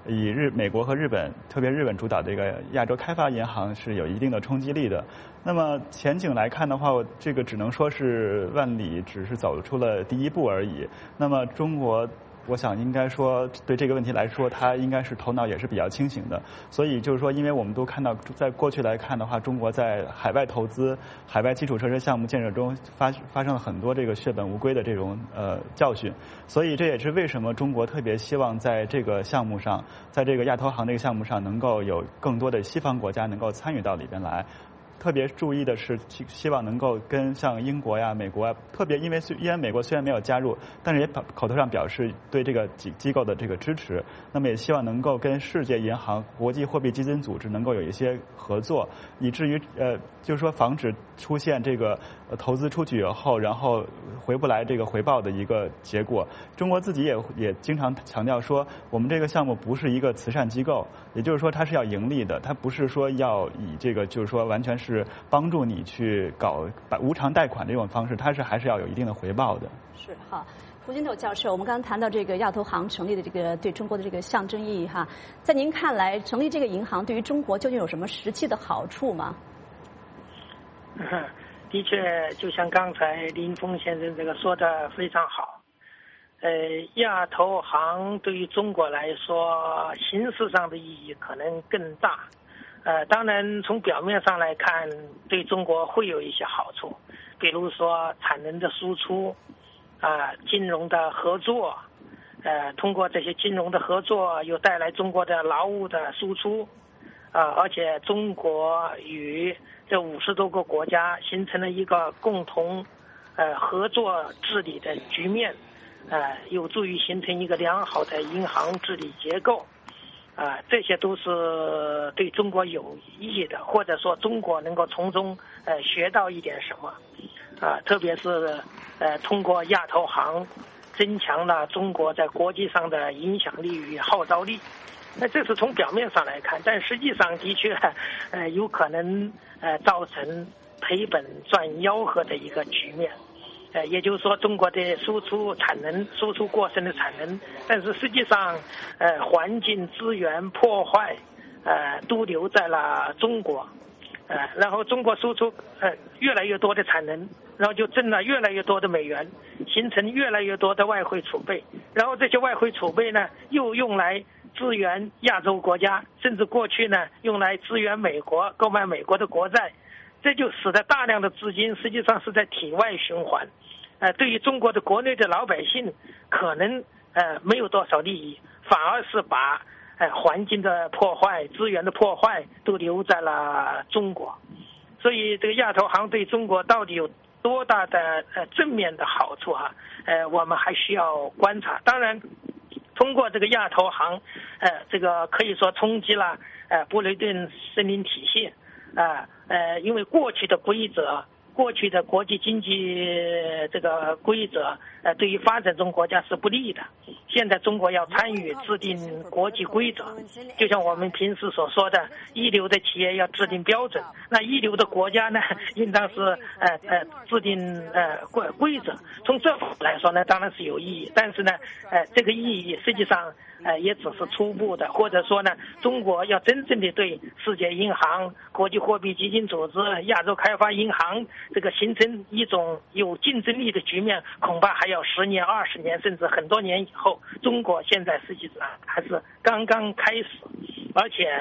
以美国和日本，特别日本主导这个亚洲开发银行是有一定的冲击力的。那么前景来看的话，这个只能说是万里只是走出了第一步而已。那么中国，我想应该说对这个问题来说，它应该是头脑也是比较清醒的。所以就是说，因为我们都看到，在过去来看的话，中国在海外投资、海外基础设施项目建设中发生了很多这个血本无归的这种教训。所以这也是为什么中国特别希望在这个项目上，在这个亚投行这个项目上，能够有更多的西方国家能够参与到里边来。特别注意的是，希望能够跟像英国呀、美国啊，特别因为美国虽然没有加入，但是也口头上表示对这个机构的这个支持。那么也希望能够跟世界银行、国际货币基金组织能够有一些合作，以至于就是说防止出现这个投资出去以后，然后回不来这个回报的一个结果。中国自己也经常强调说，我们这个项目不是一个慈善机构，也就是说它是要盈利的，它不是说要以这个就是说完全是帮助你去搞无偿贷款这种方式，它是还是要有一定的回报的。 是好，胡金斗教授，我们刚刚谈到这个亚投行成立的这个对中国的这个象征意义哈，在您看来，成立这个银行对于中国究竟有什么实际的好处吗？ 的确，就像刚才林峰先生这个说的非常好。亚投行对于中国来说，形式上的意义可能更大。当然从表面上来看，对中国会有一些好处，比如说产能的输出，金融的合作，通过这些金融的合作，又带来中国的劳务的输出，而且中国与这50多个国家形成了一个共同合作治理的局面，有助于形成一个良好的银行治理结构。这些都是对中国有益的，或者说中国能够从中学到一点什么，特别是通过亚投行增强了中国在国际上的影响力与号召力。那这是从表面上来看，但实际上的确有可能造成赔本赚吆喝的一个局面。也就是说，中国的输出过剩的产能，但是实际上，环境资源破坏，都留在了中国，然后中国输出越来越多的产能，然后就挣了越来越多的美元，形成越来越多的外汇储备，然后这些外汇储备呢，又用来支援亚洲国家，甚至过去呢，用来支援美国，购买美国的国债。这就使得大量的资金实际上是在体外循环，对于中国的国内的老百姓可能没有多少利益，反而是把环境的破坏、资源的破坏都留在了中国。所以这个亚投行对中国到底有多大的正面的好处我们还需要观察。当然，通过这个亚投行，这个可以说冲击了布雷顿森林体系。因为过去的规则，过去的国际经济这个规则，对于发展中国家是不利的。现在中国要参与制定国际规则，就像我们平时所说的，一流的企业要制定标准，那一流的国家呢，应当是制定规则。从这方面来说呢，当然是有意义，但是呢，这个意义实际上也只是初步的，或者说呢，中国要真正的对世界银行、国际货币基金组织、亚洲开发银行这个形成一种有竞争力的局面，恐怕还要10年、20年，甚至很多年以后。中国现在实际上还是刚刚开始，而且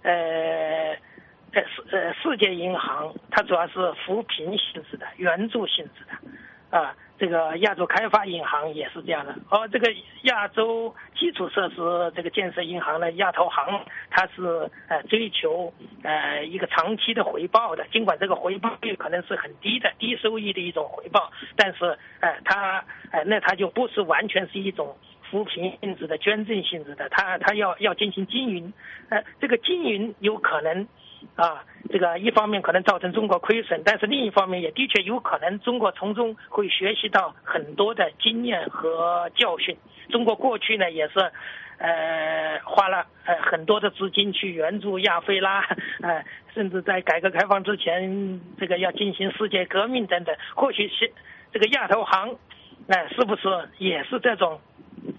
世界银行它主要是扶贫性质的、援助性质的这个亚洲开发银行也是这样的，而这个亚洲基础设施这个建设银行呢，亚投行它是追求一个长期的回报的，尽管这个回报率可能是很低的、低收益的一种回报，但是它就不是完全是一种扶贫性质的、捐赠性质的，它要进行经营，这个经营有可能这个一方面可能造成中国亏损，但是另一方面也的确有可能中国从中会学习到很多的经验和教训。中国过去呢也是花了很多的资金去援助亚非拉，甚至在改革开放之前这个要进行世界革命等等，或许是这个亚投行是不是也是这种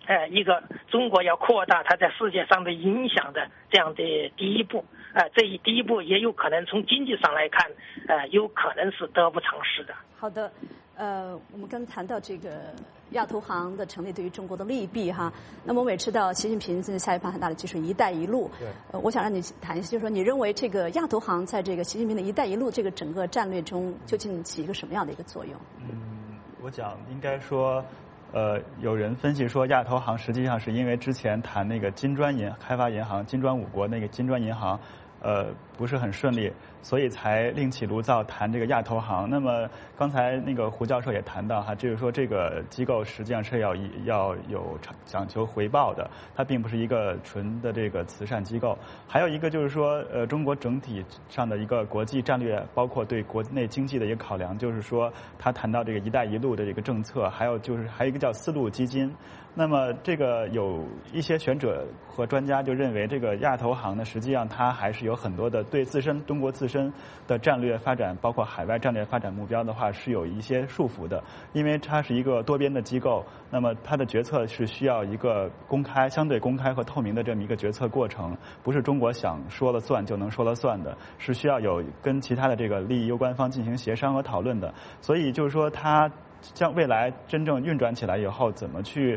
一个中国要扩大它在世界上的影响的这样的第一步。这第一步也有可能从经济上来看，有可能是得不偿失的。 好的，我们刚才谈到这个亚投行的成立对于中国的利弊哈。那么我们也知道，习近平现在下一盘很大的技术“一带一路”。对。我想让你谈一下，就是说你认为这个亚投行在这个习近平的一带一路这个整个战略中，究竟起一个什么样的一个作用？ 我讲应该说。有人分析说，亚投行实际上是因为之前谈那个金砖开发银行、金砖5国那个金砖银行，不是很顺利，所以才另起炉灶谈这个亚投行。那么刚才那个胡教授也谈到哈，就是说这个机构实际上是要有讲求回报的，它并不是一个纯的这个慈善机构。还有一个就是说，中国整体上的一个国际战略，包括对国内经济的一个考量，就是说他谈到这个“一带一路”的这个政策，还有一个叫丝路基金。那么这个有一些学者和专家就认为，这个亚投行呢，实际上它还是有很多的对中国自身的战略发展，包括海外战略发展目标的话，是有一些束缚的，因为它是一个多边的机构，那么它的决策是需要一个相对公开和透明的这么一个决策过程，不是中国想说了算就能说了算的，是需要有跟其他的这个利益攸关方进行协商和讨论的。所以就是说它将未来真正运转起来以后，怎么去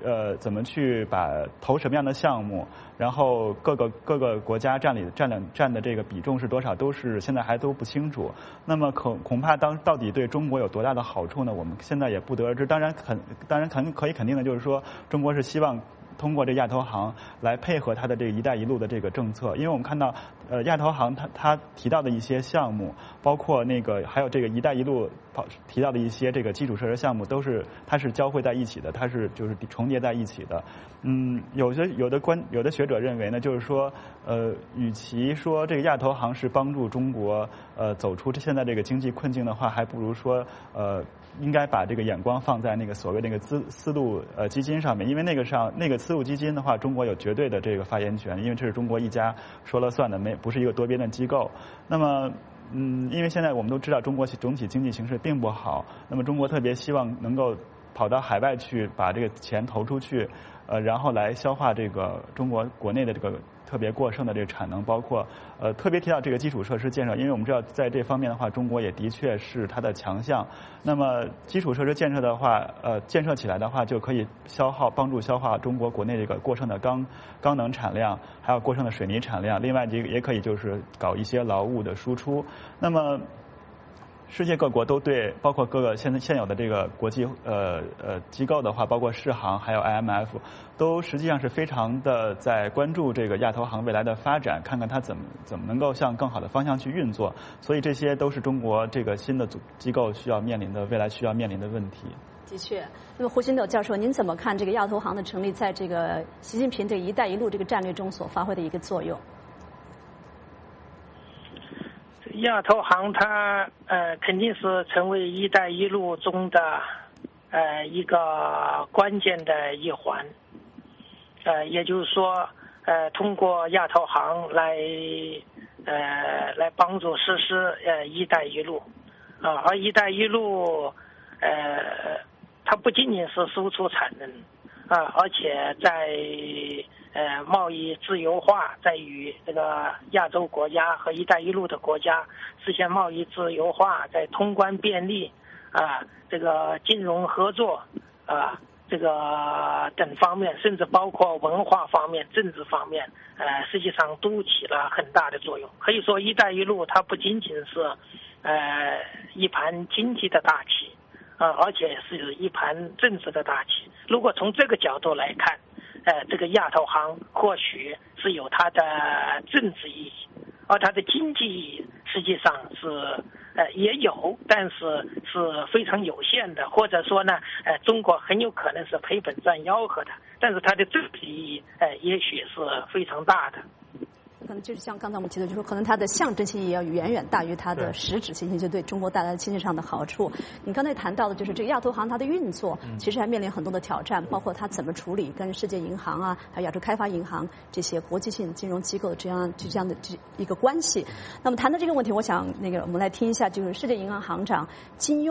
投什么样的项目，然后各个国家占的这个比重是多少，都是现在还都不清楚。那么恐怕到底对中国有多大的好处呢？我们现在也不得而知。当然可以肯定的就是说，中国是希望通过这亚投行来配合它的这个“一带一路”的这个政策，因为我们看到，亚投行它提到的一些项目，包括还有这个“一带一路”提到的一些这个基础设施项目，它是交汇在一起的，它是就是重叠在一起的。有的学者认为呢，就是说，与其说这个亚投行是帮助中国走出现在这个经济困境的话，还不如说应该把这个眼光放在那个所谓那个丝路基金上面，因为那个丝路基金的话，中国有绝对的这个发言权，因为这是中国一家说了算的，不是一个多边的机构。那么因为现在我们都知道中国总体经济形势并不好，那么中国特别希望能够跑到海外去把这个钱投出去，然后来消化这个中国国内的这个特别过剩的这个产能，包括特别提到这个基础设施建设，因为我们知道在这方面的话，中国也的确是它的强项。那么基础设施建设的话，建设起来的话，就可以帮助消化中国国内这个过剩的钢能产量，还有过剩的水泥产量。另外也可以就是搞一些劳务的输出。那么世界各国都对，包括各个现有的这个国际机构的话，包括世行还有 IMF， 都实际上是非常的在关注这个亚投行未来的发展，看看它怎么能够向更好的方向去运作。所以这些都是中国这个新的机构未来需要面临的问题。 的确，那么胡新斗教授，您怎么看这个亚投行的成立在这个习近平这“一带一路”这个战略中所发挥的一个作用？ 亚投行它肯定是成为“一带一路”中的一个关键的一环，也就是说通过亚投行来帮助实施“一带一路”而“一带一路”它不仅仅是输出产能而且在贸易自由化，在与这个亚洲国家和“一带一路”的国家实现贸易自由化，在通关便利这个金融合作这个等方面，甚至包括文化方面、政治方面实际上都起了很大的作用。可以说“一带一路”它不仅仅是一盘经济的大棋而且是一盘政治的大棋。如果从这个角度来看，这个亚投行或许是有它的政治意义，而它的经济意义实际上是也有，但是是非常有限的，或者说呢中国很有可能是赔本赚吆喝的，但是它的政治意义也许是非常大的。 可能就是像刚才我们提的，就是说可能它的象征性也要远远大于它的实质性，就对中国带来的经济上的好处。你刚才谈到的就是这个亚投行它的运作，其实还面临很多的挑战，包括它怎么处理跟世界银行还有亚洲开发银行这些国际性金融机构这样的一个关系。那么谈到这个问题，我想我们来听一下，就是世界银行行长金庸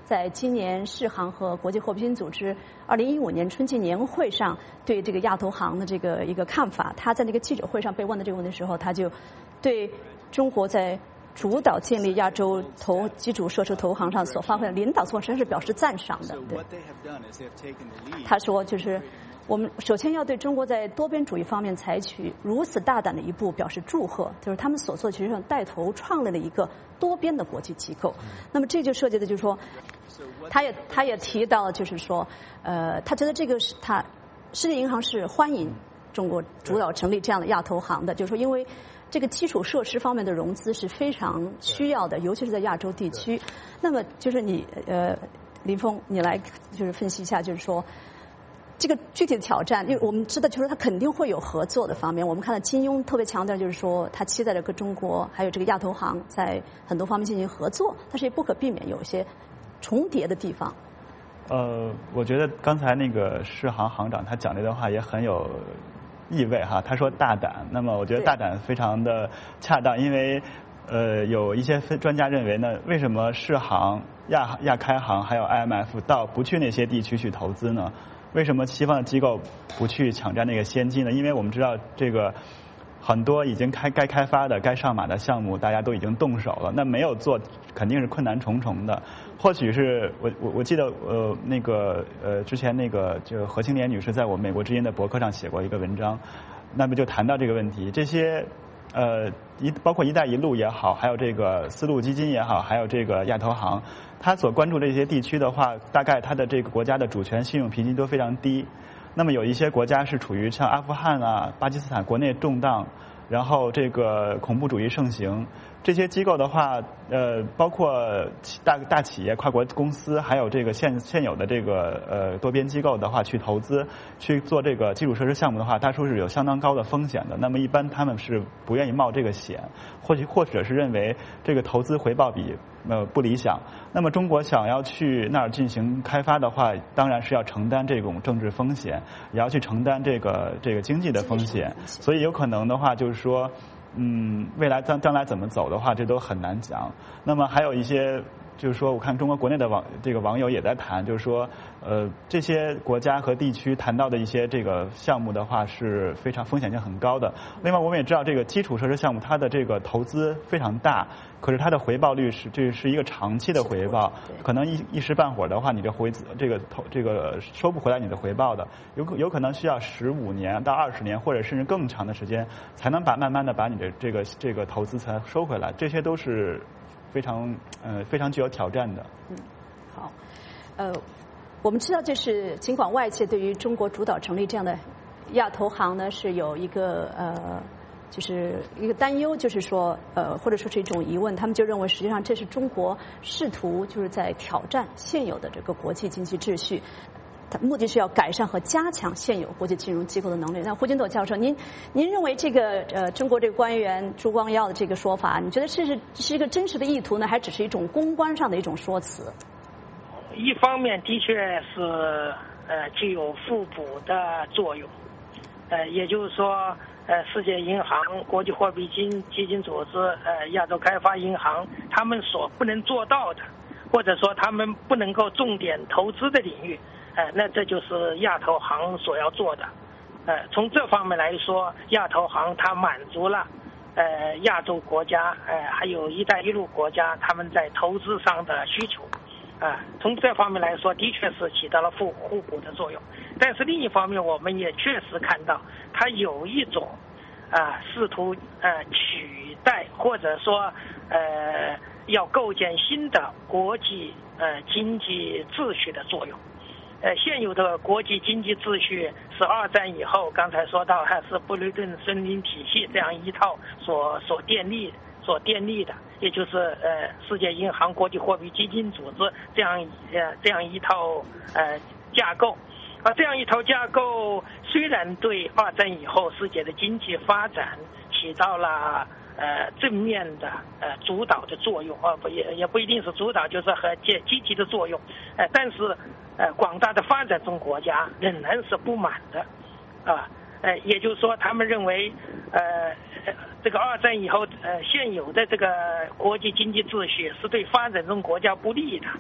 在今年世行和国际货币基金组织2015年春季年会上对这个亚投行的这个一个看法。他在那个记者会上被问的这个问题的时候，他就对中国在主导建立亚洲基础设施投行上所发挥的领导作用是表示赞赏的。对，他说就是我们首先要对中国在多边主义方面采取如此大胆的一步表示祝贺，就是他们所做其实上带头创立了一个多边的国际机构。那么这就涉及的就是说，他也提到就是说，他觉得这个是世界银行是欢迎中国主导成立这样的亚投行的，就是说因为这个基础设施方面的融资是非常需要的，尤其是在亚洲地区。那么就是林峰，你来就是分析一下，就是说这个具体的挑战，因为我们知道就是它肯定会有合作的方面。我们看到金庸特别强调就是说他期待着跟中国还有这个亚投行在很多方面进行合作，但是也不可避免有一些重叠的地方。 我觉得刚才那个世行行长他讲这段话也很有意味哈，他说大胆，那么我觉得大胆非常的恰当，因为有一些专家认为呢，为什么世行、亚开行还有 IMF 不去那些地区去投资呢？为什么西方的机构不去抢占那个先机呢？因为我们知道这个很多已经该开发的、该上马的项目，大家都已经动手了，那没有做肯定是困难重重的。或许是我记得之前就何青莲女士在我美国之音的博客上写过一个文章，那么就谈到这个问题，这些包括一带一路也好，还有这个丝路基金也好，还有这个亚投行，他所关注这些地区的话，大概他的这个国家的主权信用评级都非常低。那么有一些国家是处于像阿富汗啊、巴基斯坦国内动荡，然后这个恐怖主义盛行，这些机构的话，包括大企业、跨国公司，还有这个现有的这个多边机构的话，去投资去做这个基础设施项目的话，他说是有相当高的风险的。那么一般他们是不愿意冒这个险，或者是认为这个投资回报比不理想。那么中国想要去那儿进行开发的话，当然是要承担这种政治风险，也要去承担这个经济的风险。所以有可能的话，就是说，未来将来怎么走的话，这都很难讲。那么还有一些，就是说，我看中国国内的网友也在谈，就是说，这些国家和地区谈到的一些这个项目的话，是非常风险性很高的。另外，我们也知道，这个基础设施项目它的这个投资非常大，可是它的回报率这是一个长期的回报，可能一时半会儿的话，你这个收不回来你的回报的，有可能需要15年到20年，或者甚至更长的时间，才能慢慢的把你的这个投资才收回来，这些都是非常具有挑战的。 好，我们知道，就是尽管外界对于中国主导成立这样的亚投行呢是有一个就是一个担忧，就是说或者说是一种疑问，他们就认为实际上这是中国试图就是在挑战现有的这个国际经济秩序。目的是要改善和加强现有国际金融机构的能力。那胡金斗教授，您认为这个中国这个官员朱光耀的这个说法，你觉得是一个真实的意图呢，还只是一种公关上的一种说辞？ 一方面的确是具有互补的作用，也就是说世界银行、国际货币基金组织、亚洲开发银行，他们所不能做到的，或者说他们不能够重点投资的领域。那这就是亚投行所要做的。从这方面来说，亚投行它满足了亚洲国家还有一带一路国家他们在投资上的需求。从这方面来说，的确是起到了互补的作用。但是另一方面，我们也确实看到它有一种试图取代或者说要构建新的国际经济秩序的作用。现有的国际经济秩序是二战以后刚才说到还是布雷顿森林体系这样一套所建立的，也就是世界银行、国际货币基金组织这样一套架构。而这样一套架构虽然对二战以后世界的经济发展起到了正面的主导的作用，也不一定是主导，就是和积极的作用。但是广大的发展中国家仍然是不满的，也就是说，他们认为这个二战以后现有的这个国际经济秩序是对发展中国家不利的，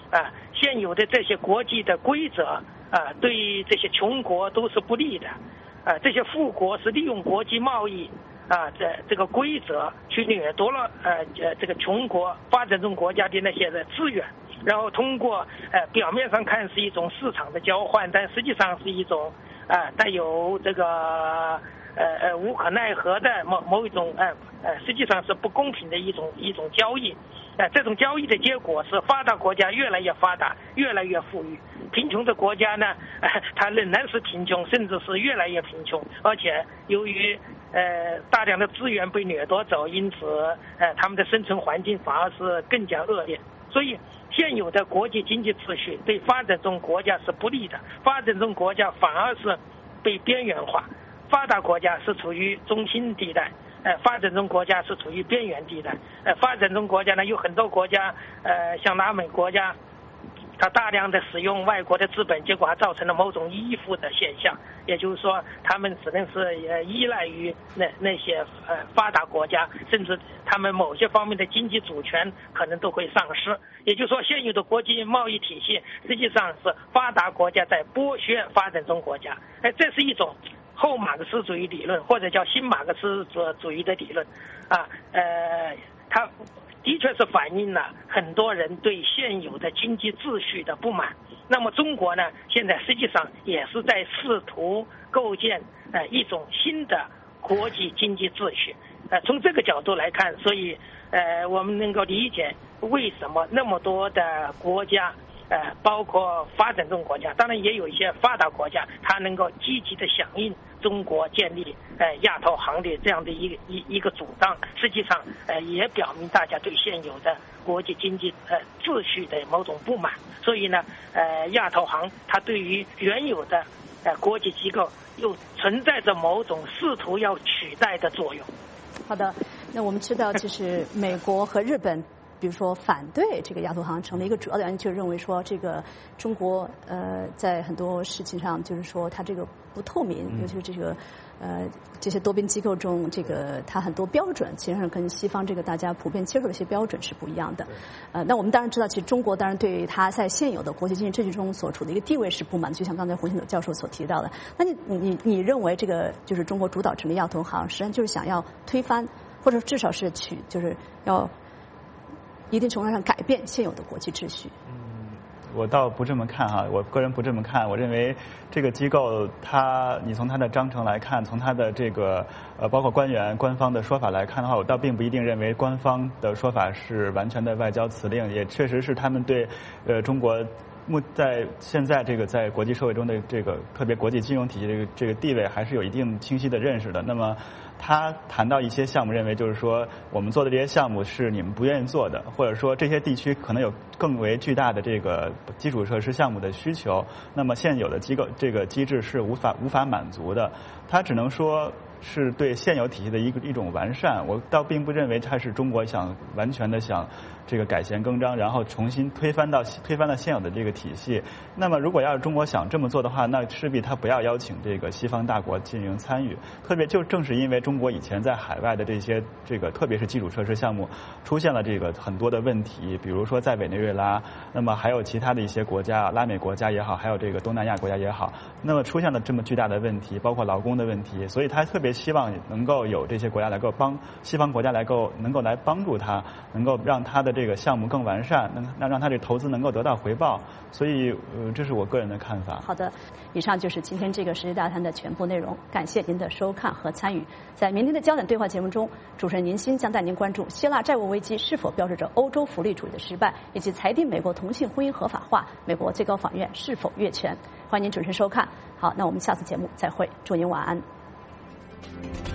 现有的这些国际的规则对这些穷国都是不利的，这些富国是利用国际贸易这个规则去掠夺了这个穷国发展中国家的那些的资源，然后通过表面上看是一种市场的交换，但实际上是一种带有这个无可奈何的某一种实际上是不公平的一种交易。这种交易的结果是发达国家越来越发达，越来越富裕，贫穷的国家呢它仍然是贫穷，甚至是越来越贫穷，而且由于大量的资源被掠夺走，因此他们的生存环境反而是更加恶劣。所以现有的国际经济秩序对发展中国家是不利的，发展中国家反而是被边缘化，发达国家是处于中心地带，发展中国家是处于边缘地带。发展中国家呢，有很多国家像拉美国家，它大量的使用外国的资本，结果还造成了某种依附的现象，也就是说他们只能是依赖于那些发达国家，甚至他们某些方面的经济主权可能都会丧失。也就是说现有的国际贸易体系实际上是发达国家在剥削发展中国家，这是一种后马克思主义理论，或者叫新马克思主义的理论它的确是反映了很多人对现有的经济秩序的不满。那么中国呢，现在实际上也是在试图构建一种新的国际经济秩序。从这个角度来看，所以我们能够理解为什么那么多的国家包括发展中国家，当然也有一些发达国家，它能够积极的响应中国建立亚投行的这样的一个主张，实际上也表明大家对现有的国际经济秩序的某种不满。所以呢亚投行它对于原有的国际机构又存在着某种试图要取代的作用。 好的，那我们知道就是美国和日本比如说反对这个亚投行成立一个主要的原因，就认为说这个中国在很多事情上就是说它这个不透明，尤其是这些多边机构中，这个它很多标准其实上跟西方这个大家普遍接受的一些标准是不一样的。那我们当然知道，其实中国当然对于它在现有的国际经济秩序中所处的一个地位是不满，就像刚才洪新斗教授所提到的。那你认为这个就是中国主导成立亚投行，实际上就是想要推翻，或者至少是就是要一定程度上改变现有的国际秩序？ 我倒不这么看哈，我个人不这么看。我认为这个机构你从它的章程来看，从它的这个包括官方的说法来看的话，我倒并不一定认为官方的说法是完全的外交辞令，也确实是他们对中国在现在这个在国际社会中的这个特别国际金融体系这个地位还是有一定清晰的认识的。那么他谈到一些项目，认为就是说我们做的这些项目是你们不愿意做的，或者说这些地区可能有更为巨大的这个基础设施项目的需求，那么现有的这个机制是无法满足的。他只能说是对现有体系的一种完善，我倒并不认为它是中国完全的想这个改弦更张，然后重新推翻到现有的这个体系。那么如果要是中国想这么做的话，那势必他不要邀请这个西方大国进行参与。特别正是因为中国以前在海外的这个特别是基础设施项目出现了这个很多的问题，比如说在委内瑞拉，那么还有其他的一些国家，拉美国家也好，还有这个东南亚国家也好，那么出现了这么巨大的问题，包括劳工的问题，所以他特别希望能够有这些国家来够西方国家能够来帮助他，能够让他的这个项目更完善，让他这投资能够得到回报。所以这是我个人的看法。 好的，以上就是今天这个时事大谈的全部内容，感谢您的收看和参与。在明天的焦点对话节目中，主持人宁鑫将带您关注希腊债务危机是否标志着欧洲福利主义的失败，以及裁定美国同性婚姻合法化，美国最高法院是否越权。欢迎您准时收看。好，那我们下次节目再会，祝您晚安。